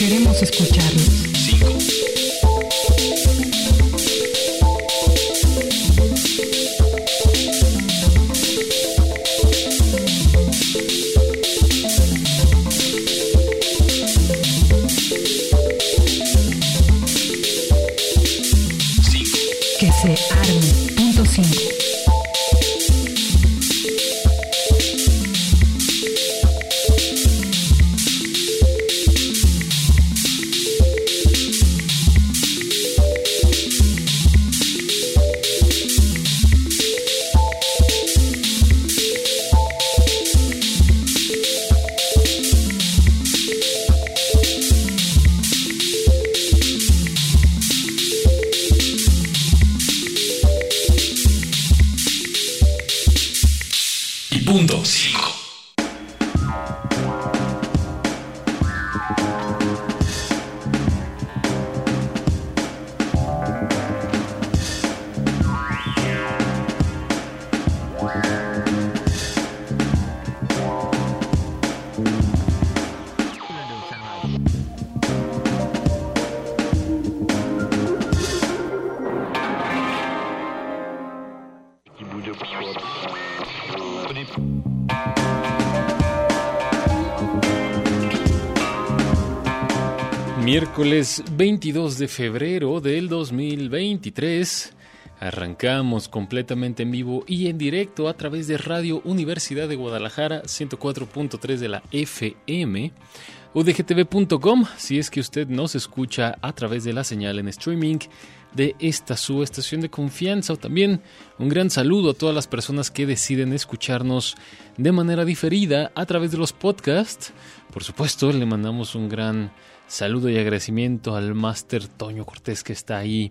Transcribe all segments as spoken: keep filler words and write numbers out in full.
Queremos escucharnos. cinco. Que se arme. Punto cinco. Punto cinco. Miércoles veintidós de febrero del dos mil veintitrés, arrancamos completamente en vivo y en directo a través de Radio Universidad de Guadalajara, ciento cuatro punto tres de la F M, u d g t v punto com, si es que usted nos escucha a través de la señal en streaming de esta su estación de confianza, o también un gran saludo a todas las personas que deciden escucharnos de manera diferida a través de los podcasts. Por supuesto, le mandamos un gran saludo y agradecimiento al máster Toño Cortés, que está ahí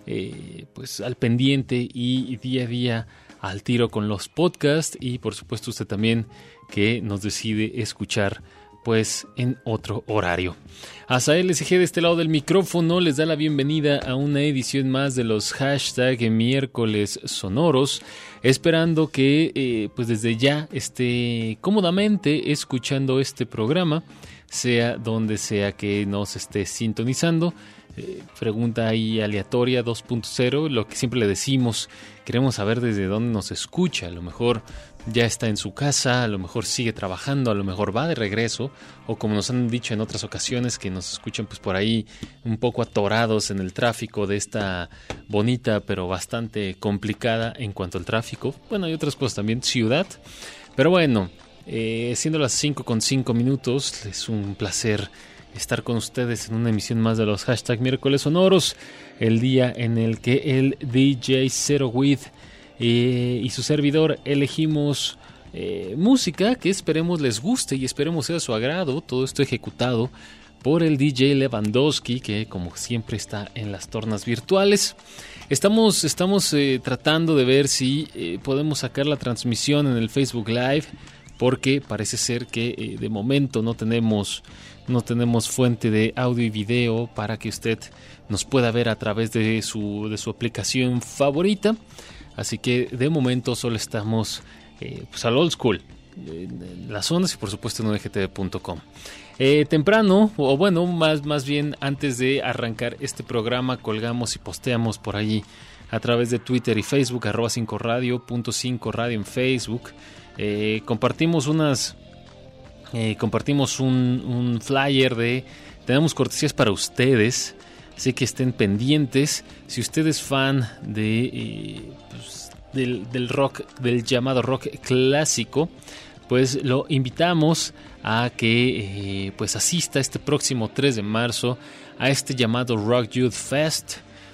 eh, pues al pendiente y día a día al tiro con los podcasts, y por supuesto usted también que nos decide escuchar pues en otro horario. Azael S G de este lado del micrófono les da la bienvenida a una edición más de los hashtag miércoles sonoros, esperando que eh, pues desde ya esté cómodamente escuchando este programa, sea donde sea que nos esté sintonizando. Eh, pregunta ahí aleatoria dos punto cero, lo que siempre le decimos, queremos saber desde dónde nos escucha. A lo mejor ya está en su casa, a lo mejor sigue trabajando, a lo mejor va de regreso, o como nos han dicho en otras ocasiones, que nos escuchan pues por ahí un poco atorados en el tráfico de esta bonita pero bastante complicada en cuanto al tráfico. Bueno, hay otras cosas también, ciudad. Pero bueno, Eh, siendo las cinco con cinco minutos, es un placer estar con ustedes en una emisión más de los hashtag miércoles sonoros, el día en el que el D J Zero With eh, y su servidor elegimos eh, música que esperemos les guste y esperemos sea de su agrado. Todo esto ejecutado por el D J Lewandowski, que como siempre está en las tornas virtuales. Estamos, estamos eh, tratando de ver si eh, podemos sacar la transmisión en el Facebook Live, porque parece ser que eh, de momento no tenemos, no tenemos fuente de audio y video para que usted nos pueda ver a través de su, de su aplicación favorita. Así que de momento solo estamos eh, pues al old school, en las ondas y por supuesto en u d g t v punto com. Eh, temprano, o bueno, más, más bien antes de arrancar este programa, colgamos y posteamos por allí a través de Twitter y Facebook, arroba cinco radio, punto cinco radio en Facebook. Eh, compartimos unas eh, compartimos un, un flyer de tenemos cortesías para ustedes, así que estén pendientes. Si usted es fan de eh, pues, del, del rock, del llamado rock clásico, pues lo invitamos a que eh, pues asista este próximo tres de marzo a este llamado Rock Youth Fest,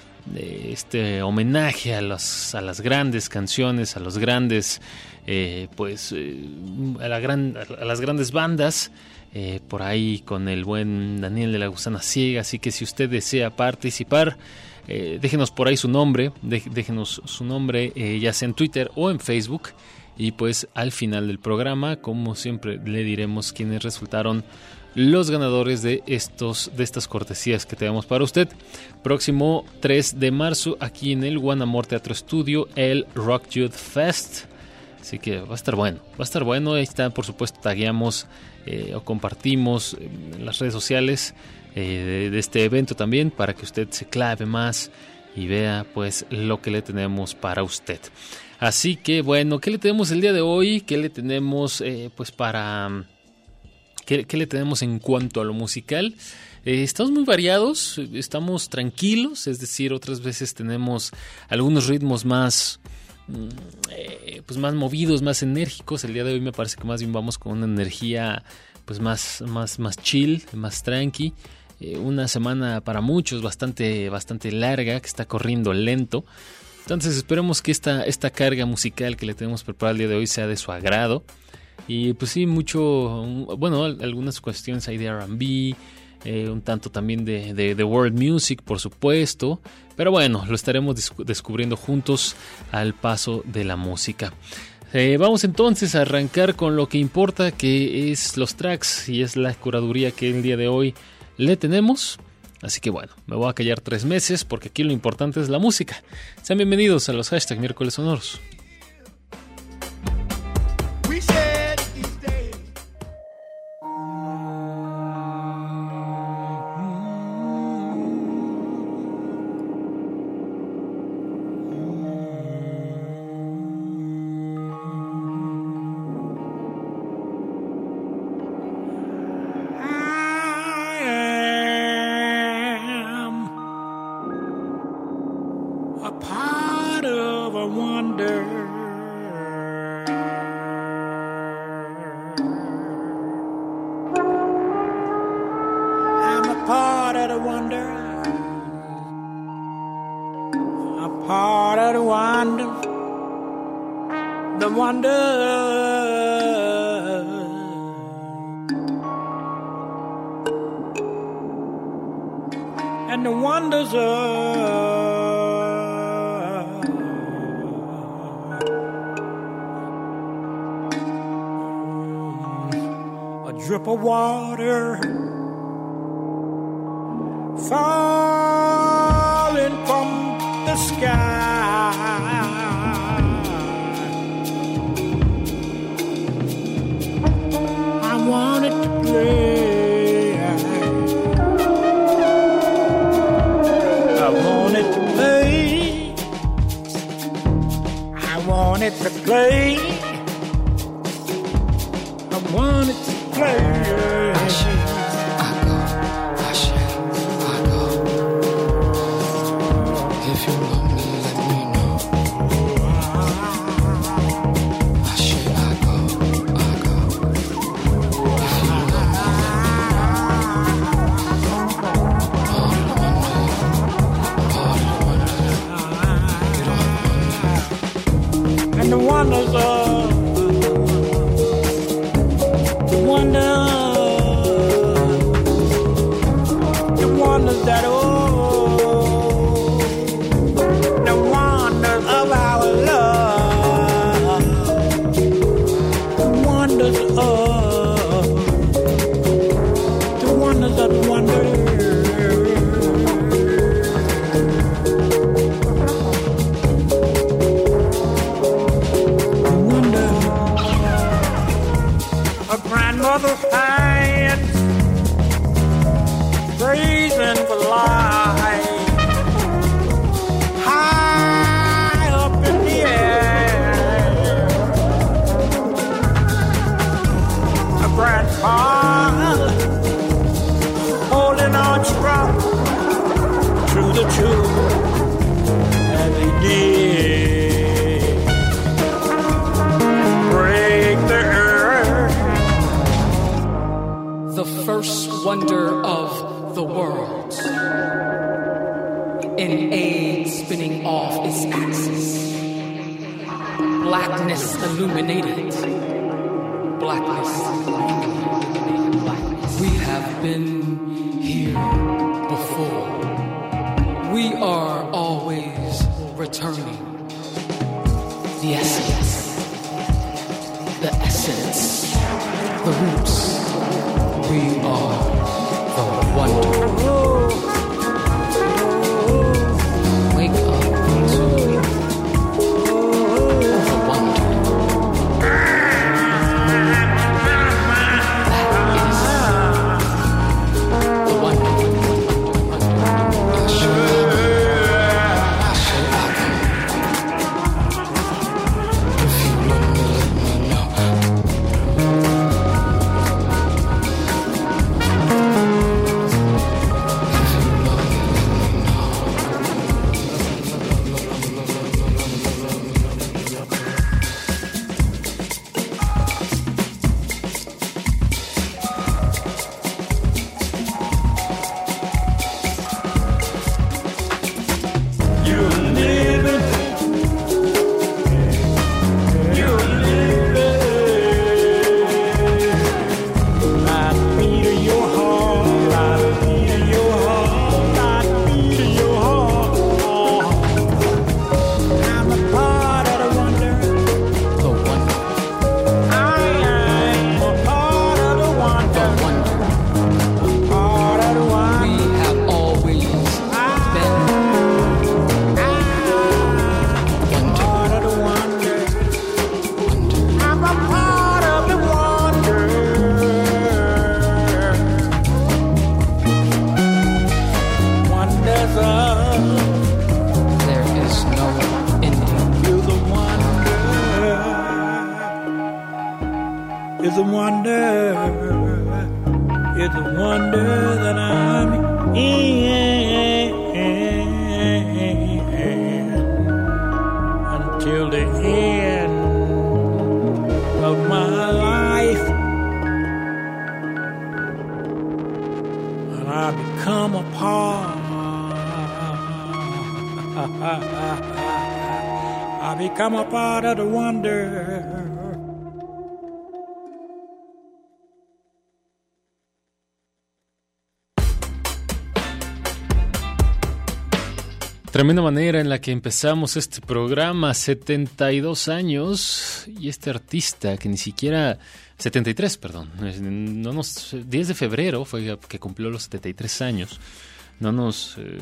este homenaje a las, a las grandes canciones, a los grandes eh, pues eh, a, la gran, a las grandes bandas, eh, por ahí con el buen Daniel de la Gusana Ciega. Así que si usted desea participar, eh, déjenos por ahí su nombre, de, déjenos su nombre eh, ya sea en Twitter o en Facebook, y pues al final del programa, como siempre, le diremos quiénes resultaron los ganadores de estos de estas cortesías que tenemos para usted. Próximo tres de marzo, aquí en el One Amor Teatro Estudio, el Rock Youth Fest. Así que va a estar bueno, va a estar bueno. Ahí está, por supuesto, tagueamos eh, o compartimos en las redes sociales eh, de, de este evento también para que usted se clave más y vea pues lo que le tenemos para usted. Así que bueno, ¿qué le tenemos el día de hoy? ¿Qué le tenemos eh, pues para... ¿qué, ¿Qué le tenemos en cuanto a lo musical? Eh, estamos muy variados, estamos tranquilos, es decir, otras veces tenemos algunos ritmos más... Eh, pues más movidos, más enérgicos. El día de hoy me parece que más bien vamos con una energía pues más, más, más chill, más tranqui. Eh, una semana para muchos bastante, bastante larga, que está corriendo lento. Entonces esperemos que esta, esta carga musical que le tenemos preparada el día de hoy sea de su agrado. Y pues sí, mucho, bueno, algunas cuestiones ahí de R and B, eh, un tanto también de, de, de world music, por supuesto. Pero bueno, lo estaremos descubriendo juntos al paso de la música. Eh, vamos entonces a arrancar con lo que importa, que es los tracks y es la curaduría que el día de hoy le tenemos. Así que bueno, me voy a callar tres meses porque aquí lo importante es la música. Sean bienvenidos a los hashtag Miércoles Sonoros. Drip of water falling from the sky. I wanted to play. I wanted to play. I wanted to play. I wanted to play. I shake, I go, I shake, I go. If you love me, let me know. I shake, I go, I go. If you love me, let me know. Part of the wonder, part of the wonder. You don't have wonder. And the wonders of wonder, the wonders that oh, the wonders of our love, the wonders of, the wonders of the wonder. Grandmother's hands praising for life high up in the air. A grandpa holding on strong to the truth as he did break the earth. The first wonder of the world, an age spinning off its axis, blackness illuminated, blackness illuminated, blackness. We have been here before. We are always returning. The essence, the essence, the roots. We are the wonder. Wake up to the wonder. is the wonder, is the wonder that I'm in until the end of my life, and I become a part. I become a part of the wonder. Tremenda manera en la que empezamos este programa, setenta y dos años, y este artista que ni siquiera, setenta y tres, perdón, no nos, diez de febrero fue que cumplió los setenta y tres años. No nos, eh,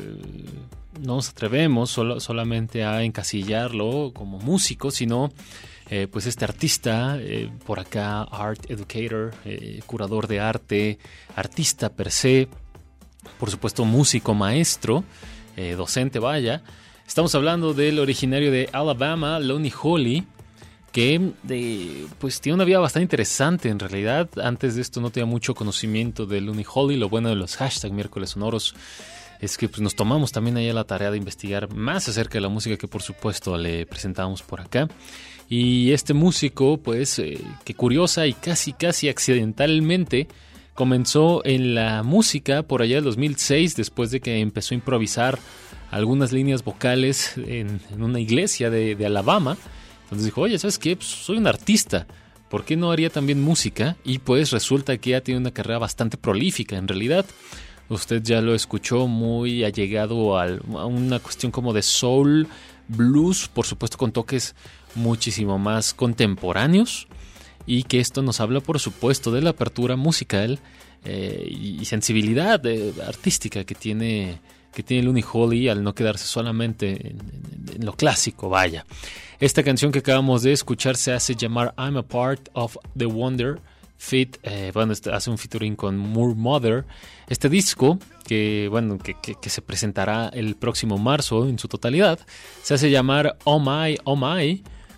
no nos atrevemos solo, solamente a encasillarlo como músico, sino eh, pues este artista, eh, por acá, art educator, eh, curador de arte, artista per se, por supuesto músico, maestro, Eh, docente, vaya. Estamos hablando del originario de Alabama, Lonnie Holy, que de, pues tiene una vida bastante interesante en realidad. Antes de esto no tenía mucho conocimiento de Lonnie Holy. Lo bueno de los hashtag miércoles sonoros es que pues, nos tomamos también ahí la tarea de investigar más acerca de la música que por supuesto le presentamos por acá. Y este músico, pues, eh, que curiosa y casi casi accidentalmente comenzó en la música por allá del dos mil seis, después de que empezó a improvisar algunas líneas vocales en, en una iglesia de, de Alabama. Entonces dijo, oye, ¿sabes qué? Pues soy un artista, ¿por qué no haría también música? Y pues resulta que ya tiene una carrera bastante prolífica. En realidad, usted ya lo escuchó muy allegado a una cuestión como de soul, blues, por supuesto con toques muchísimo más contemporáneos. Y que esto nos habla, por supuesto, de la apertura musical eh, y sensibilidad eh, artística que tiene, que tiene Lonnie Holy al no quedarse solamente en, en, en lo clásico, vaya. Esta canción que acabamos de escuchar se hace llamar I'm a Part of the Wonder Fit, eh, bueno, este hace un featuring con Moore Mother. Este disco, que bueno, que, que, que se presentará el próximo marzo en su totalidad, se hace llamar Oh My, Oh My.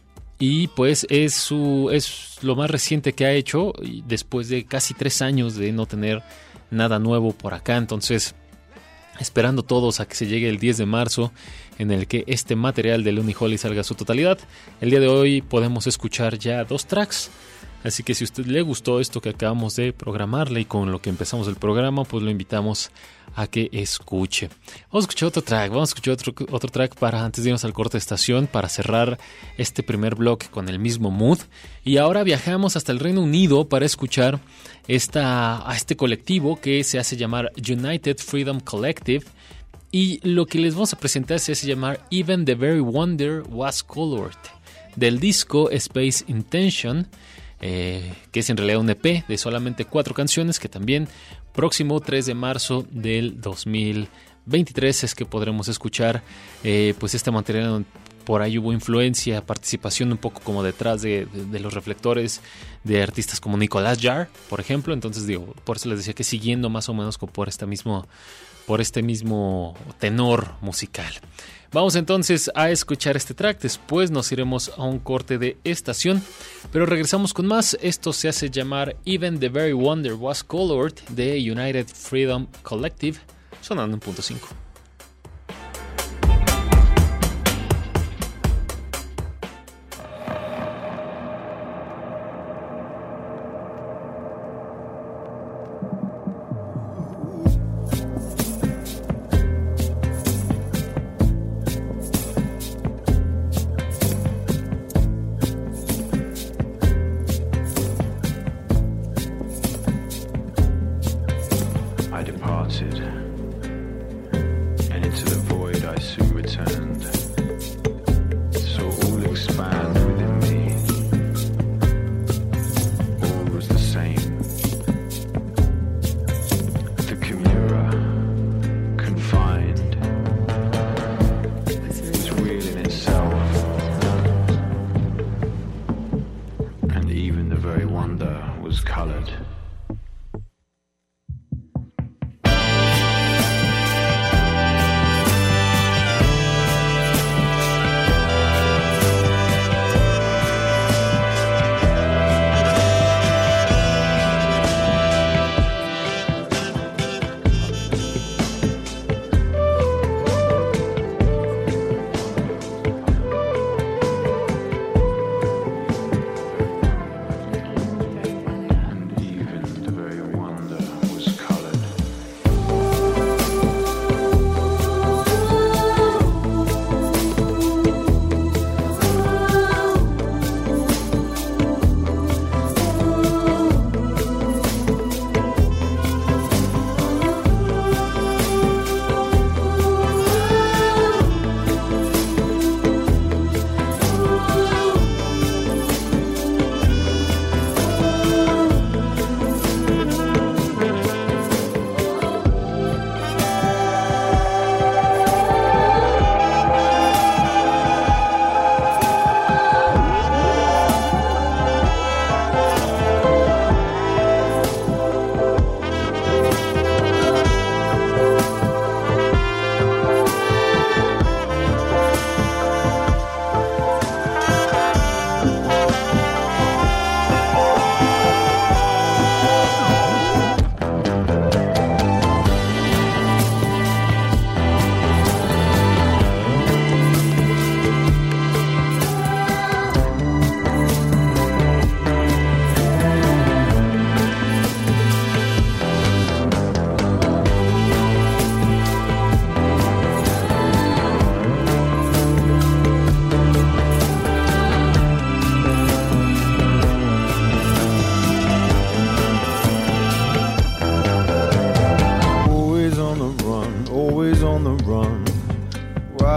Y pues es, su, es lo más reciente que ha hecho después de casi tres años de no tener nada nuevo por acá. Entonces, esperando todos a que se llegue el diez de marzo en el que este material de Lonnie Holy salga a su totalidad. El día de hoy podemos escuchar ya dos tracks. Así que si a usted le gustó esto que acabamos de programarle y con lo que empezamos el programa, pues lo invitamos a que escuche. Vamos a escuchar otro track, vamos a escuchar otro, otro track para antes de irnos al corte de estación, para cerrar este primer bloque con el mismo mood. Y ahora viajamos hasta el Reino Unido para escuchar esta, a este colectivo que se hace llamar United Freedom Collective. Y lo que les vamos a presentar se hace llamar Even the Very Wonder Was Colored, del disco Space Intention. Eh, que es en realidad un E P de solamente cuatro canciones, que también próximo tres de marzo del dos mil veintitrés es que podremos escuchar eh, pues este material. Por ahí hubo influencia, participación un poco como detrás de, de, de los reflectores de artistas como Nicolas Jarre, por ejemplo. Entonces digo, por eso les decía que siguiendo más o menos por este mismo, por este mismo tenor musical. Vamos entonces a escuchar este track, después nos iremos a un corte de estación, pero regresamos con más. Esto se hace llamar Even the Very Wonder Was Colored de United Freedom Collective, sonando en punto cinco.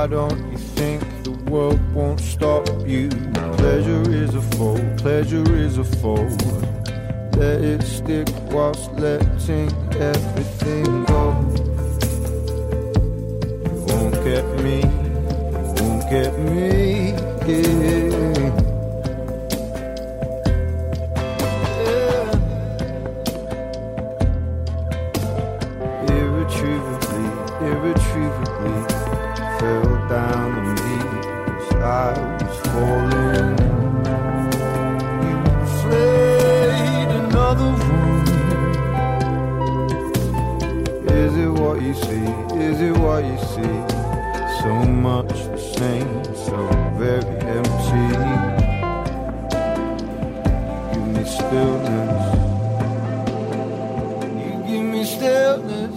don't you think the world won't stop you? Pleasure is a foe, pleasure is a foe. Let it stick whilst letting everything go. You won't get me, you won't get me, yeah. Irretrievably fell down on me as I was falling. You played another wound. Is it what you see? Is it what you see? So much the same, so very empty. Give me stillness. You give me stillness.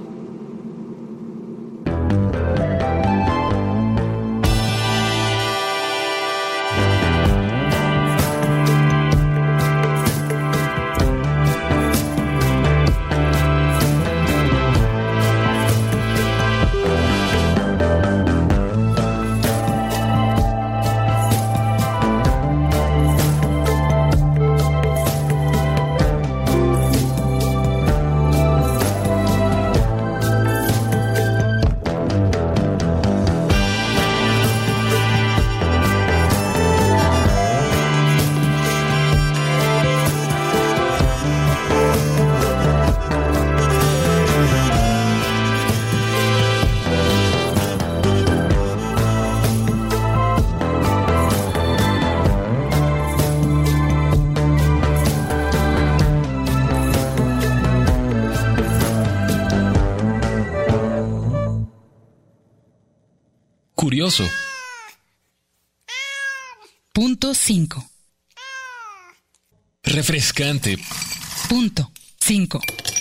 Curioso. Punto cinco. Refrescante. Punto cinco.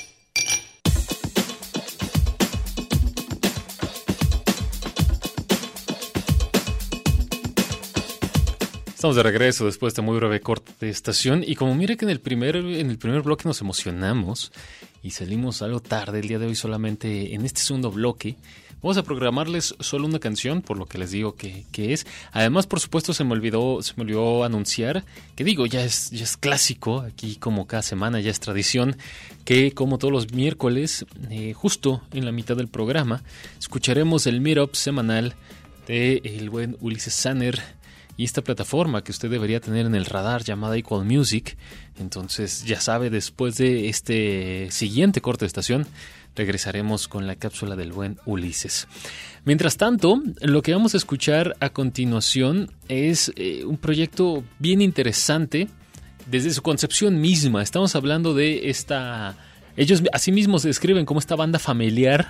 Estamos de regreso después de muy breve corte de estación y como mire que en el primer en el primer bloque nos emocionamos y salimos algo tarde el día de hoy solamente en este segundo bloque. Vamos a programarles solo una canción, por lo que les digo que, que es. Además, por supuesto, se me olvidó, se me olvidó anunciar, que digo, ya es, ya es clásico, aquí como cada semana ya es tradición, que como todos los miércoles, eh, justo en la mitad del programa, escucharemos el meetup semanal de el buen Ulises Sanner y esta plataforma que usted debería tener en el radar llamada Equal Music. Entonces, ya sabe, después de este siguiente corte de estación, regresaremos con la cápsula del buen Ulises. Mientras tanto, lo que vamos a escuchar a continuación es eh, un proyecto bien interesante desde su concepción misma. Estamos hablando de esta... Ellos así mismos se describen como esta banda familiar.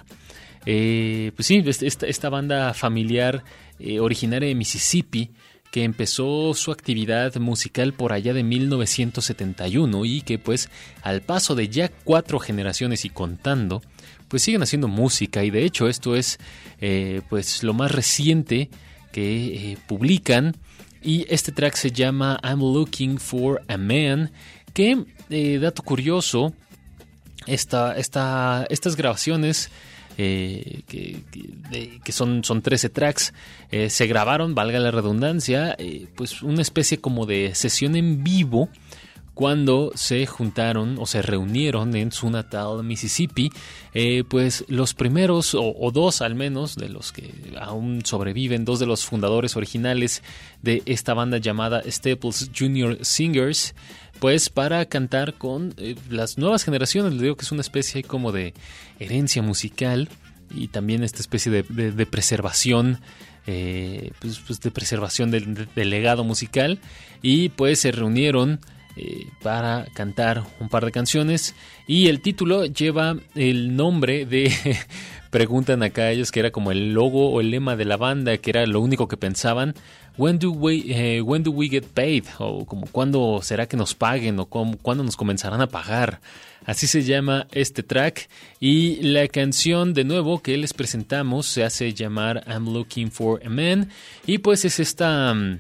Eh, pues sí, esta, esta banda familiar eh, originaria de Mississippi, que empezó su actividad musical por allá de mil novecientos setenta y uno y que pues al paso de ya cuatro generaciones y contando, pues siguen haciendo música y de hecho esto es eh, pues lo más reciente que eh, publican y este track se llama I'm Looking for a Man, que eh, dato curioso, esta, esta, estas grabaciones Eh, que, que, de, que son, son trece tracks, eh, se grabaron, valga la redundancia, eh, pues una especie como de sesión en vivo cuando se juntaron o se reunieron en su natal Mississippi, eh, pues los primeros o, o dos al menos de los que aún sobreviven, dos de los fundadores originales de esta banda llamada Staples Junior Singers, pues para cantar con eh, las nuevas generaciones. Les digo que es una especie como de herencia musical y también esta especie de, de, de preservación, eh, pues, pues de preservación del, de, del legado musical, y pues se reunieron eh, para cantar un par de canciones y el título lleva el nombre de preguntan acá ellos que era como el logo o el lema de la banda, que era lo único que pensaban. When do we, eh, when do we get paid? O como ¿cuándo será que nos paguen? O cómo, ¿cuándo nos comenzarán a pagar? Así se llama este track. Y la canción de nuevo que les presentamos se hace llamar I'm Looking for a Man. Y pues es esta,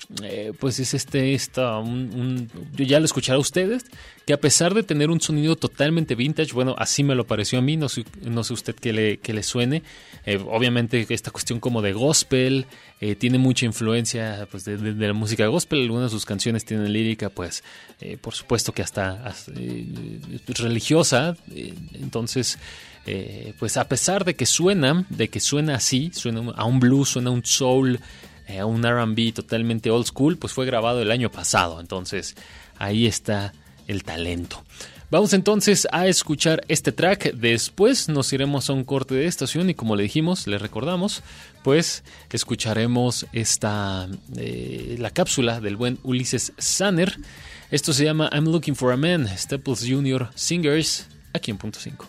eh, pues es este, esta, un, un, yo ya lo escucharé a ustedes, que a pesar de tener un sonido totalmente vintage, bueno, así me lo pareció a mí, no sé, no sé usted que le, que le suene, eh, obviamente esta cuestión como de gospel, eh, tiene mucha influencia pues, de, de, de la música gospel, algunas de sus canciones tienen lírica, pues, eh, por supuesto que hasta, hasta eh, religiosa, eh, entonces... Eh, pues a pesar de que suena, de que suena así, suena a un blues, suena a un soul, eh, a un R and B totalmente old school, pues fue grabado el año pasado, entonces ahí está el talento. Vamos entonces a escuchar este track, después nos iremos a un corte de estación y como le dijimos, le recordamos, pues escucharemos esta, eh, la cápsula del buen Ulises Sanner. Esto se llama I'm Looking for a Man, Staples junior Singers, aquí en Punto cinco.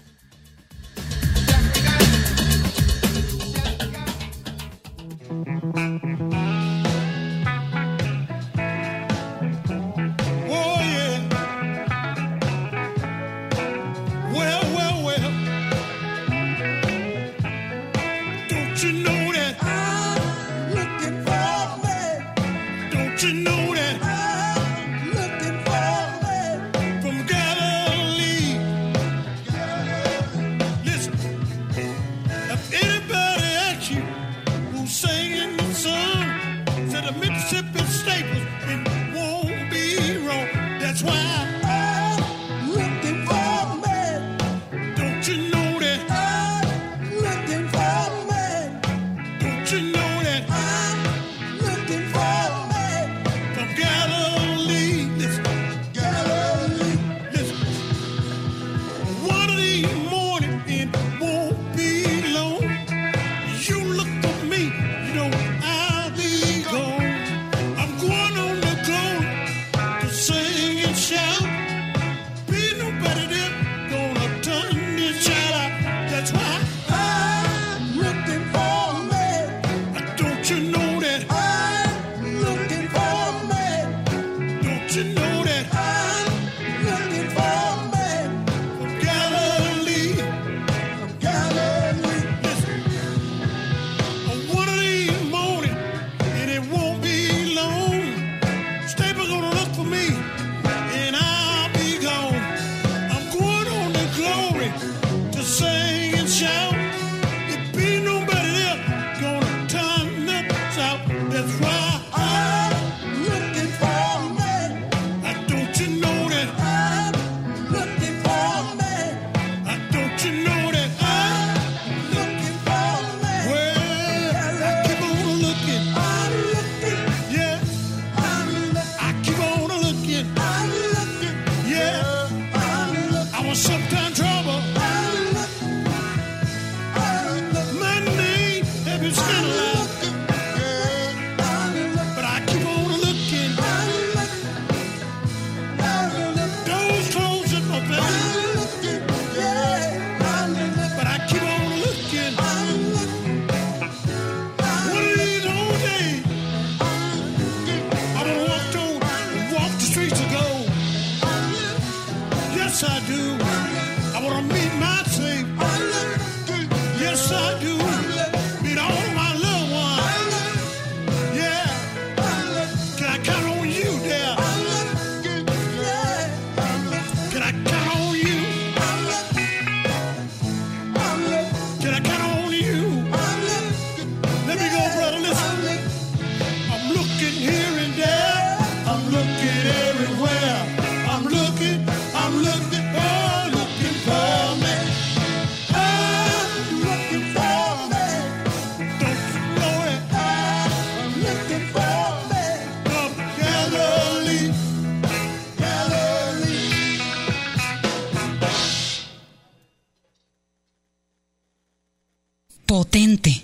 Potente.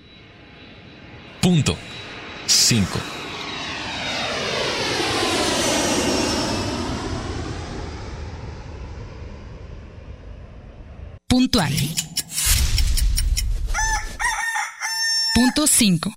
Punto cinco. Puntual. Punto cinco.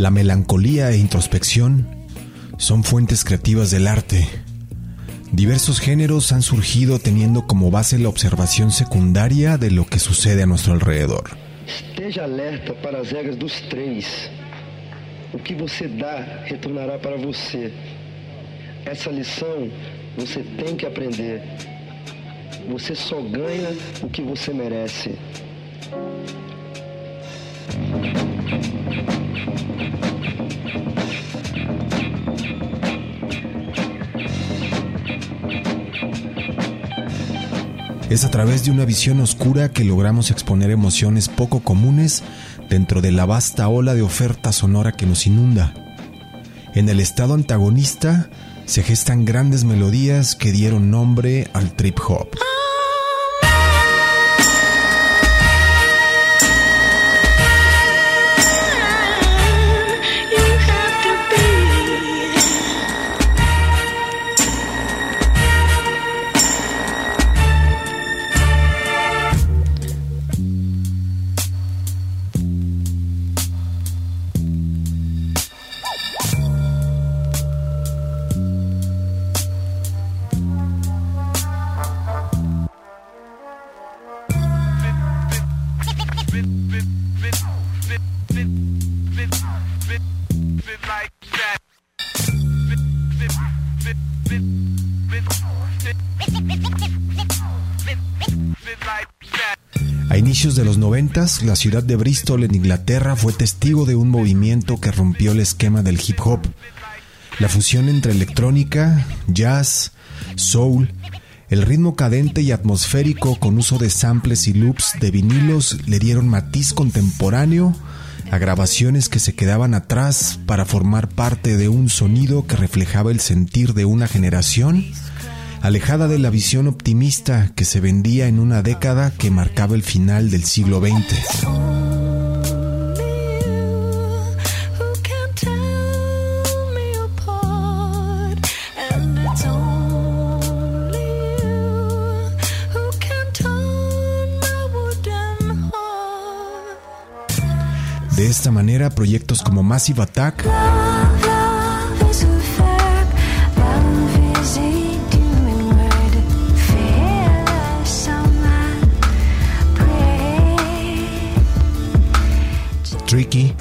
La melancolía e introspección son fuentes creativas del arte. Diversos géneros han surgido teniendo como base la observación secundaria de lo que sucede a nuestro alrededor. Esteja alerta para as regras dos três. O que você dá retornará para você. Essa lição você tem que aprender. Você só ganha o que você merece. Es a través de una visión oscura que logramos exponer emociones poco comunes dentro de la vasta ola de oferta sonora que nos inunda. En el estado antagonista se gestan grandes melodías que dieron nombre al trip hop. A inicios de los noventas, la ciudad de Bristol en Inglaterra fue testigo de un movimiento que rompió el esquema del hip hop. La fusión entre electrónica, jazz, soul, el ritmo cadente y atmosférico con uso de samples y loops de vinilos le dieron matiz contemporáneo a grabaciones que se quedaban atrás para formar parte de un sonido que reflejaba el sentir de una generación alejada de la visión optimista que se vendía en una década que marcaba el final del siglo veinte. De esta manera, proyectos como Massive Attack, Tricky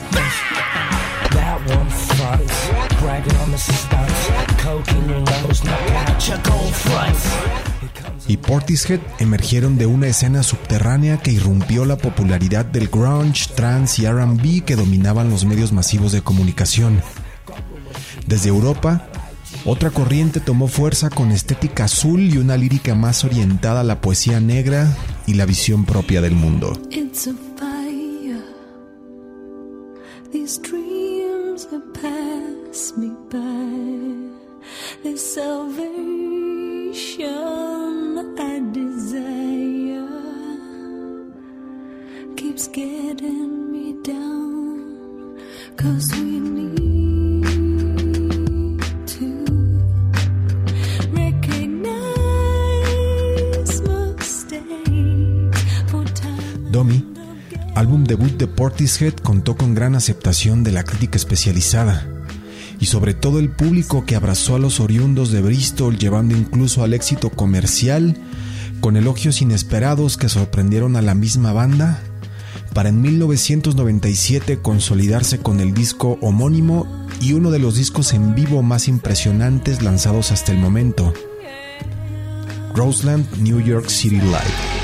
y Portishead emergieron de una escena subterránea que irrumpió la popularidad del grunge, trance y R and B que dominaban los medios masivos de comunicación. Desde Europa, otra corriente tomó fuerza con estética azul y una lírica más orientada a la poesía negra y la visión propia del mundo. These dreams have passed me by. This salvation I desire keeps getting me down, 'cause we need to recognize mistakes for time. Domi, álbum debut de Portishead, contó con gran aceptación de la crítica especializada y sobre todo el público que abrazó a los oriundos de Bristol, llevando incluso al éxito comercial, con elogios inesperados que sorprendieron a la misma banda, para en mil novecientos noventa y siete consolidarse con el disco homónimo y uno de los discos en vivo más impresionantes lanzados hasta el momento, Roseland New York City Live.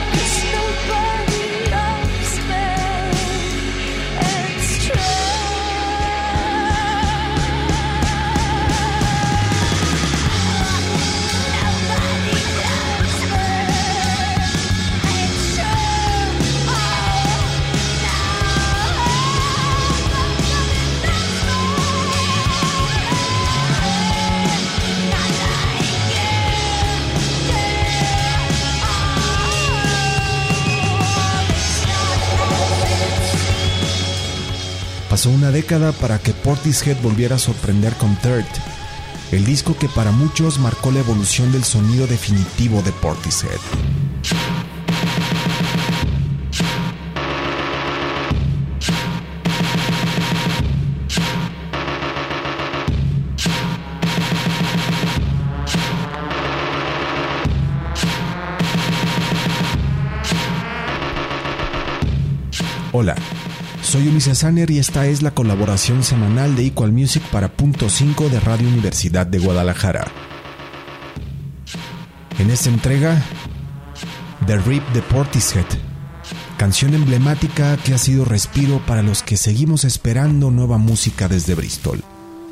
Pasó una década para que Portishead volviera a sorprender con Third, el disco que para muchos marcó la evolución del sonido definitivo de Portishead. Hola, soy Ulises Sanner y esta es la colaboración semanal de Equal Music para Punto cinco de Radio Universidad de Guadalajara. En esta entrega, The Rip de Portishead, canción emblemática que ha sido respiro para los que seguimos esperando nueva música desde Bristol.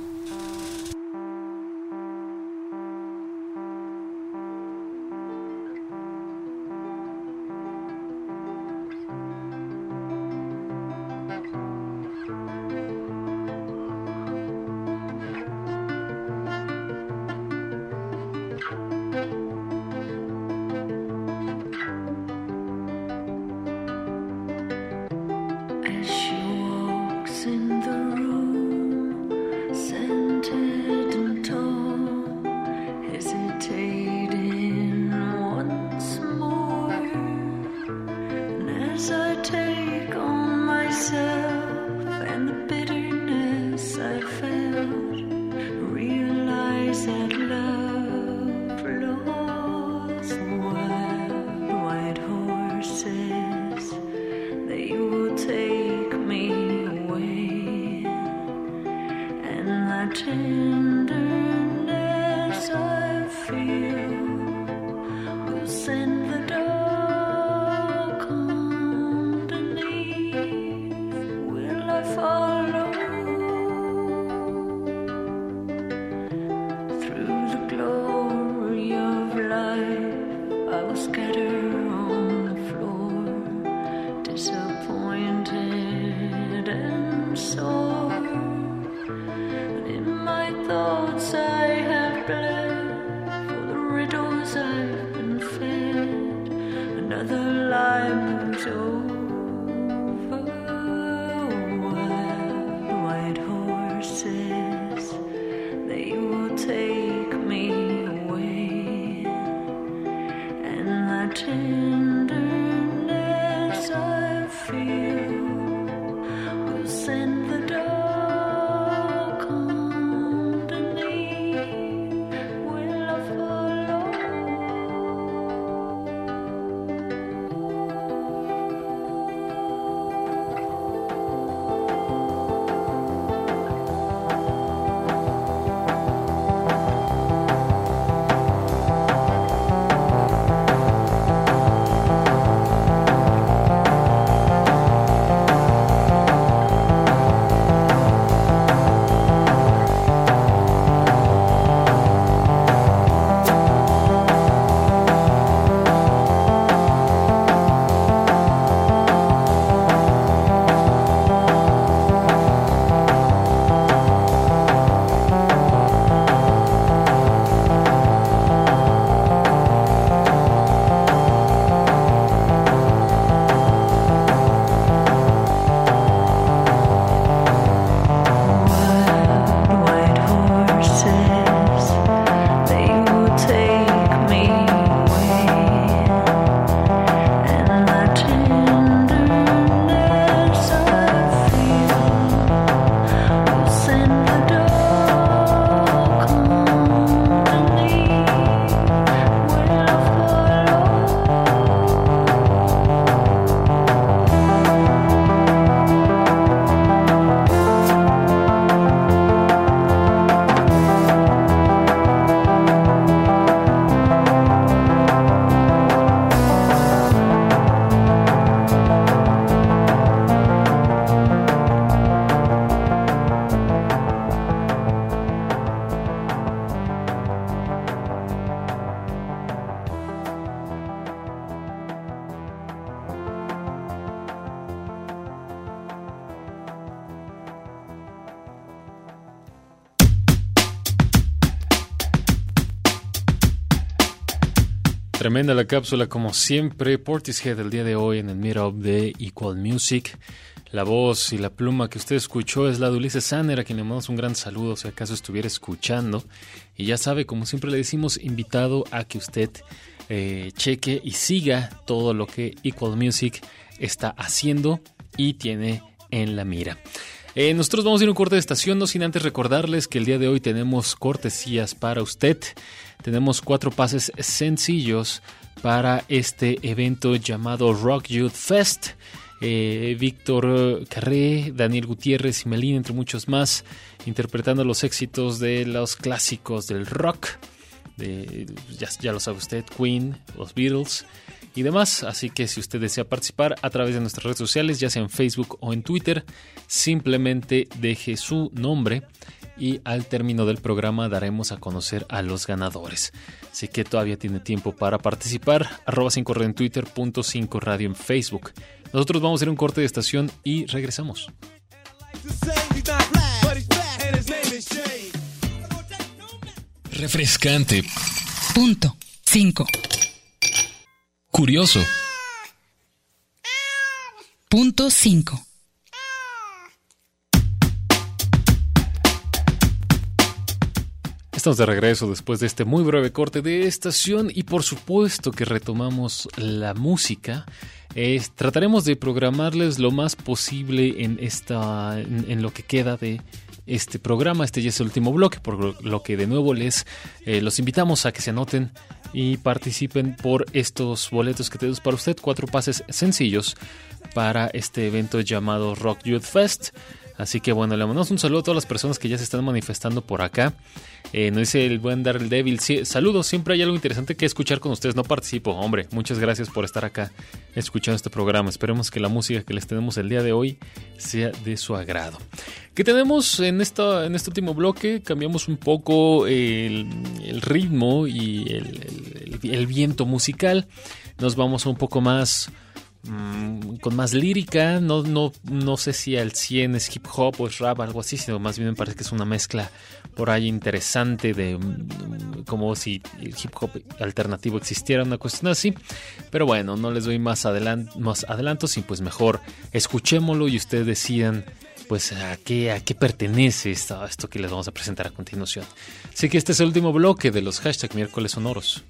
Tremenda la cápsula, como siempre. Portishead el día de hoy en el Meetup de Equal Music. La voz y la pluma que usted escuchó es la de Ulises Sanner, a quien le mandamos un gran saludo si acaso estuviera escuchando. Y ya sabe, como siempre le decimos, invitado a que usted eh, cheque y siga todo lo que Equal Music está haciendo y tiene en la mira. Eh, nosotros vamos a ir a un corte de estación, no sin antes recordarles que el día de hoy tenemos cortesías para usted. Tenemos cuatro pases sencillos para este evento llamado Rock Youth Fest. eh, Víctor Carré, Daniel Gutiérrez y Melín, entre muchos más, interpretando los éxitos de los clásicos del rock, de, ya, ya lo sabe usted, Queen, los Beatles y demás. Así que si usted desea participar a través de nuestras redes sociales, ya sea en Facebook o en Twitter, simplemente deje su nombre y al término del programa daremos a conocer a los ganadores. Así que todavía tiene tiempo para participar. Arroba cinco radio en Twitter, punto cinco radio en Facebook. Nosotros vamos a ir a un corte de estación y regresamos. Refrescante. Punto cinco. Curioso. Punto cinco. Estamos de regreso después de este muy breve corte de estación y por supuesto que retomamos la música. Eh, trataremos de programarles lo más posible en, esta, en, en lo que queda de este programa. Este ya es el último bloque, por lo que de nuevo les eh, los invitamos a que se anoten y participen por estos boletos que tenemos para usted. Cuatro pases sencillos para este evento llamado Rock Youth Fest. Así que bueno, le mandamos un saludo a todas las personas que ya se están manifestando por acá. Eh, nos dice el buen Darrell Devil, sí, saludos, siempre hay algo interesante que escuchar con ustedes. No participo, hombre, muchas gracias por estar acá escuchando este programa. Esperemos que la música que les tenemos el día de hoy sea de su agrado. ¿Qué tenemos en, esta, en este último bloque? Cambiamos un poco el, el ritmo y el, el, el viento musical. Nos vamos a un poco más... con más lírica, no, no, no sé si al cien es hip hop o es rap, algo así, sino más bien me parece que es una mezcla por ahí interesante de como si el hip hop alternativo existiera, una cuestión así. Pero bueno, no les doy más, adelant- más adelantos y pues mejor escuchémoslo y ustedes decidan pues a qué, a qué pertenece esto, esto que les vamos a presentar a continuación. Así que este es el último bloque de los hashtag miércoles sonoros.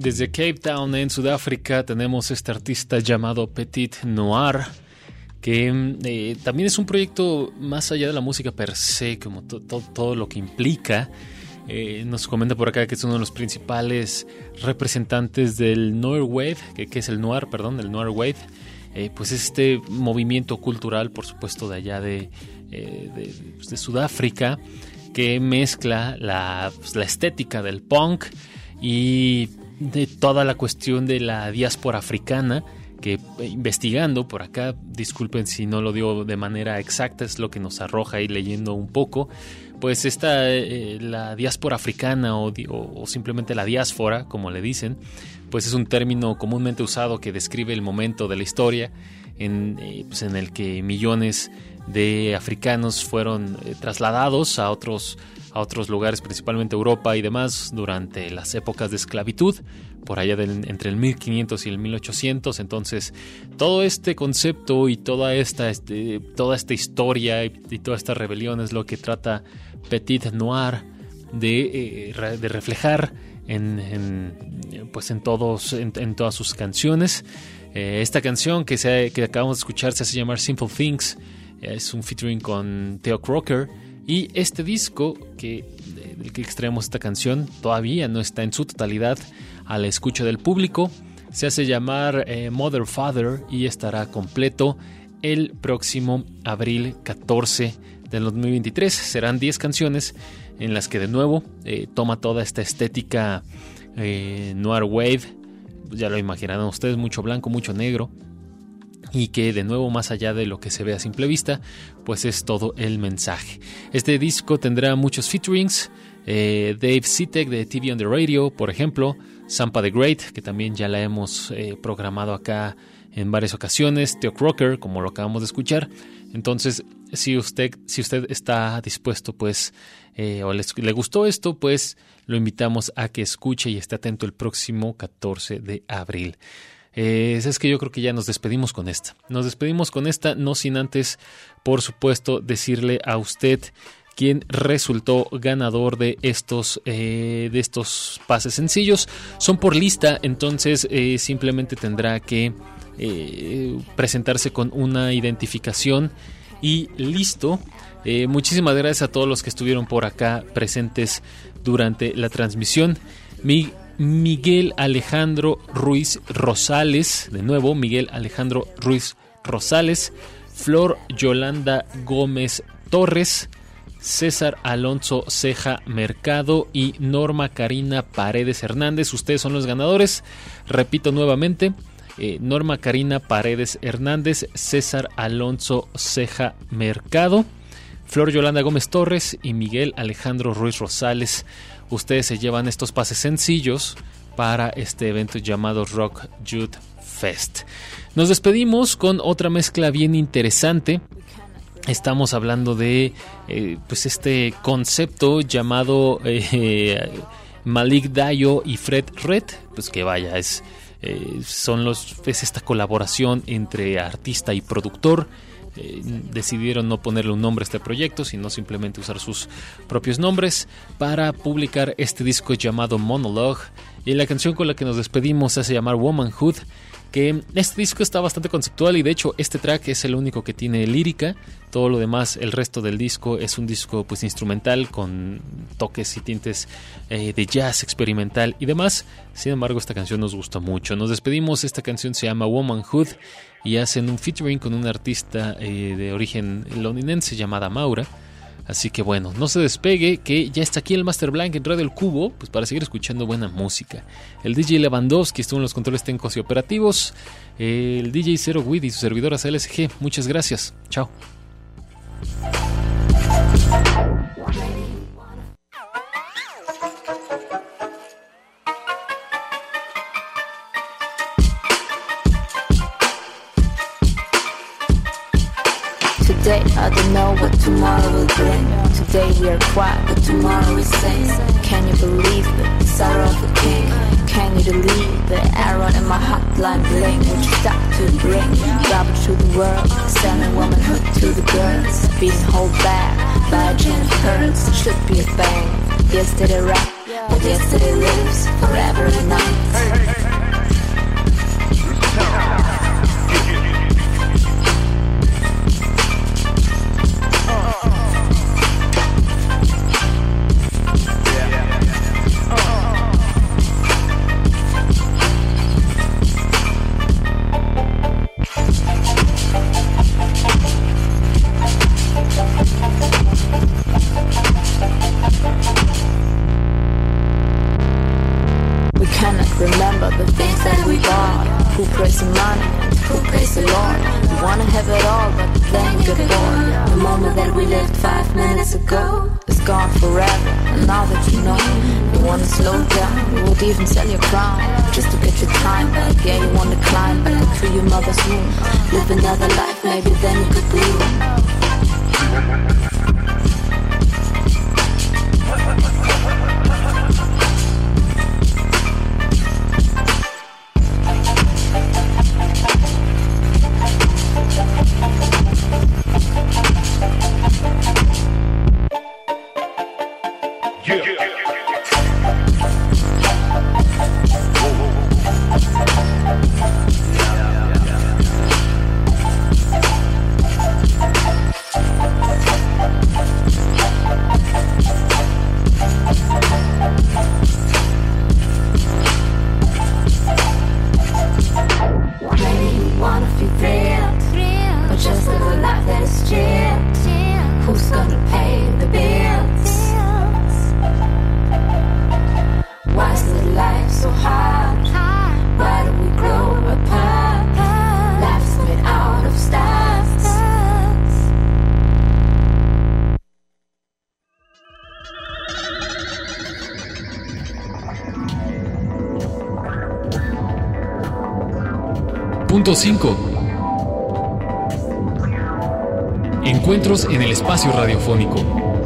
Desde Cape Town, en Sudáfrica, tenemos este artista llamado Petit Noir, que eh, también es un proyecto más allá de la música per se, como to- to- todo lo que implica. Eh, nos comenta por acá que es uno de los principales representantes del Noir Wave, que, que es el Noir, perdón, el Noir Wave. Eh, pues este movimiento cultural, por supuesto, de allá de, eh, de, de Sudáfrica, que mezcla la, pues, la estética del punk y de toda la cuestión de la diáspora africana, que investigando por acá, disculpen si no lo digo de manera exacta, es lo que nos arroja ahí leyendo un poco, pues esta, eh, la diáspora africana o, o, o simplemente la diáspora, como le dicen, pues es un término comúnmente usado que describe el momento de la historia en, eh, pues en el que millones de africanos fueron eh, trasladados a otros a otros lugares, principalmente Europa y demás, durante las épocas de esclavitud, por allá del, entre el mil quinientos y el mil ochocientos. Entonces, todo este concepto y toda esta, este, toda esta historia y, y toda esta rebelión es lo que trata Petit Noir de, eh, de reflejar en, en, pues en, todos, en, en todas sus canciones. Eh, esta canción que, se, que acabamos de escuchar se hace llamar Simple Things, eh, es un featuring con Theo Crocker. Y este disco que, del que extraemos esta canción todavía no está en su totalidad a la escucha del público. Se hace llamar eh, Mother Father y estará completo el próximo abril catorce del dos mil veintitrés. Serán diez canciones en las que de nuevo eh, toma toda esta estética eh, Noir Wave. Ya lo imaginarán ustedes, mucho blanco, mucho negro. Y que de nuevo, más allá de lo que se ve a simple vista, pues es todo el mensaje. Este disco tendrá muchos featurings, eh, Dave Sitek de T V on the Radio, por ejemplo, Sampa the Great, que también ya la hemos eh, programado acá en varias ocasiones, Theo Crocker, como lo acabamos de escuchar. Entonces, si usted, si usted está dispuesto, pues, eh, o les, le gustó esto, pues lo invitamos a que escuche y esté atento el próximo catorce de abril. Eh, es que yo creo que ya nos despedimos con esta. Nos despedimos con esta, no sin antes, por supuesto, decirle a usted quién resultó ganador de estos, eh, de estos pases sencillos. Son por lista, entonces eh, simplemente tendrá que eh, presentarse con una identificación y listo. Eh, muchísimas gracias a todos los que estuvieron por acá presentes durante la transmisión. Mi Miguel Alejandro Ruiz Rosales, de nuevo, Miguel Alejandro Ruiz Rosales, Flor Yolanda Gómez Torres, César Alonso Ceja Mercado y Norma Karina Paredes Hernández. Ustedes son los ganadores. Repito nuevamente, eh, Norma Karina Paredes Hernández, César Alonso Ceja Mercado, Flor Yolanda Gómez Torres y Miguel Alejandro Ruiz Rosales. Ustedes se llevan estos pases sencillos para este evento llamado Rock Youth Fest. Nos despedimos con otra mezcla bien interesante. Estamos hablando de eh, pues este concepto llamado eh, Malik Dayo y Fred Red. Pues que vaya, es, eh, son los, es esta colaboración entre artista y productor. Eh, decidieron no ponerle un nombre a este proyecto, sino simplemente usar sus propios nombres para publicar este disco llamado Monologue. Y la canción con la que nos despedimos se hace llamar Womanhood, que este disco está bastante conceptual y de hecho este track es el único que tiene lírica. Todo lo demás, el resto del disco es un disco pues instrumental con toques y tintes eh, de jazz experimental y demás. Sin embargo, esta canción nos gusta mucho. Nos despedimos, esta canción se llama Womanhood y hacen un featuring con una artista eh, de origen londinense llamada Maura. Así que bueno, no se despegue, que ya está aquí el Master Blank en Radio El Cubo, pues para seguir escuchando buena música. El D J Lewandowski estuvo en los controles técnicos y operativos. El D J Zero Wid y su servidora C L S G. Muchas gracias. Chao. Today I don't know what tomorrow will bring. Today we are quiet, but tomorrow we sing. Can you believe the sorrow of a king? Can you delete the arrow in my hotline bling? Would you stop to bring garbage to the world? Sending womanhood to the girls. Being held back by a chain of pearls should be a thing. Yesterday rap, but yesterday lives forever and night. Remember the things that we bought. Who prays the money, who prays the Lord. We wanna have it all, but then get bored. The moment that we lived five minutes ago is gone forever. And now that you know, you wanna slow down. You would even sell your crown just to get your time back. Yeah, you wanna climb back into your mother's womb. Live another life, maybe then you could bloom. Punto cinco. Encuentros en el espacio radiofónico.